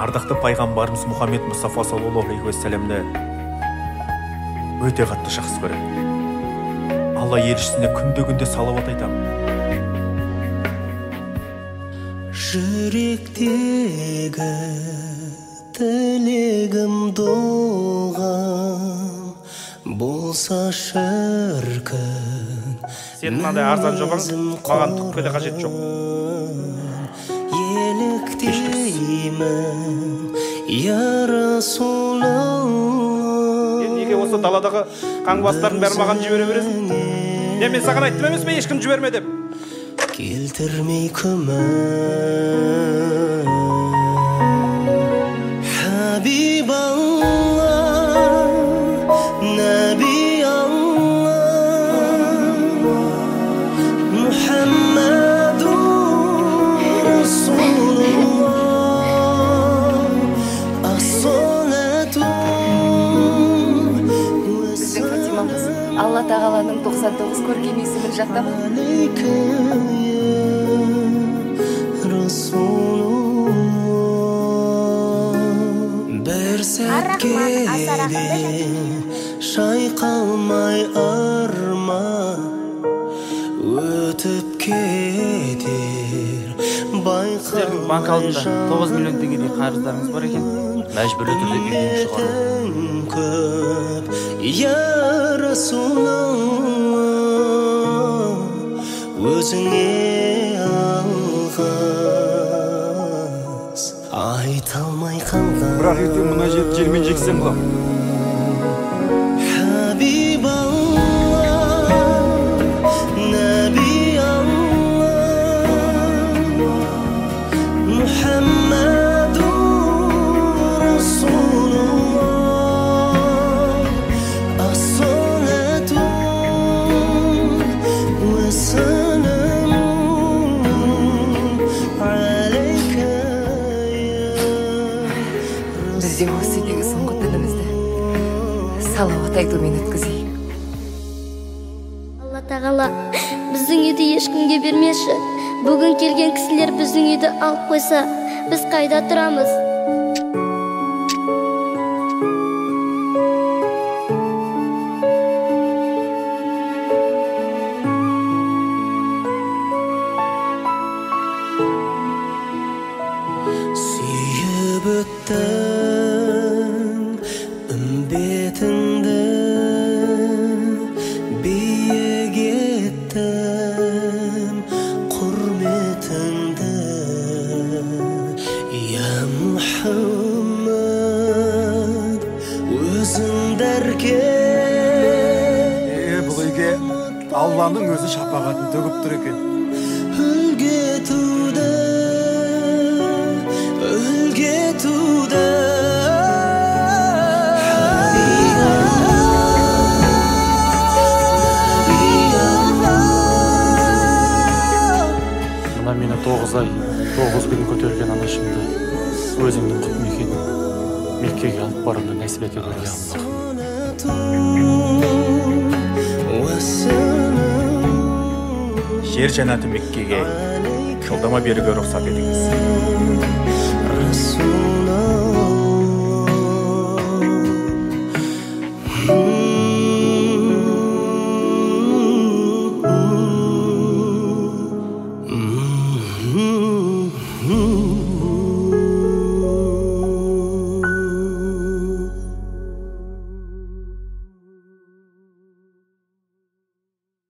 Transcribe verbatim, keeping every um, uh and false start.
ардақты пайғамбарымыз Мұхаммед Мұстафа саллаллаху алейхи вассаламды өте қатты жақсы көреді. Алла елшісіне күнде-күнде салауат айтамын. Жүректегі тілегім доғам болса шіркін. Сен мынандай арзан жобаң маған түкке де қажет жоқ. Еліктеймін я Расулалла. Сен неге осы даладағы қаңбастардың бәрі маған жібере бересің? Не, мен саған айттым емес пе ешкім жіберме деп? Келтірмей күмән Хабибалла Наби Алла Мухаммаду Расулалла Ас-салату Біздің Фатимамыз Алла тағаланың тоқсан тоғыз көркем есімін жаттама. Бір сәтке де шайқалмай арман өтіп кетер Сіздердің банк алдында тоғыз миллион теңгедей қарыздарыңыз бар екен. Мәжбүрлі түрде үйден шығару. көп я Расулалла өзіңе алғыс айта алмай қалған. Бірақ ертең мына жерді жермен жексем ба? Бізде осы үйдегі соңғы түнімізді салауат айтумен өткізейік. Алла тағала біздің үйді ешкімге бермеші. Бүгін келген кісілер біздің үйді алып қойса, біз қайда тұрамыз? Сүйіп өттім үмбетіңді, биік еттім құрметіңді, я Мұхаммад өзің дәркен. Е, бұл үйге Алланың өзі шапағатын төгіп тұр екен. Үлге туды, үлге туды. Мына мені тоғыз ай, тоғыз күн көтерген анашымды өзіңнің құт мекені Меккеге алып баруды нәсіп ете көр, я Аллах. Жер жәннаты Меккеге жолдама беруге рұқсат етіңіз. Расулалла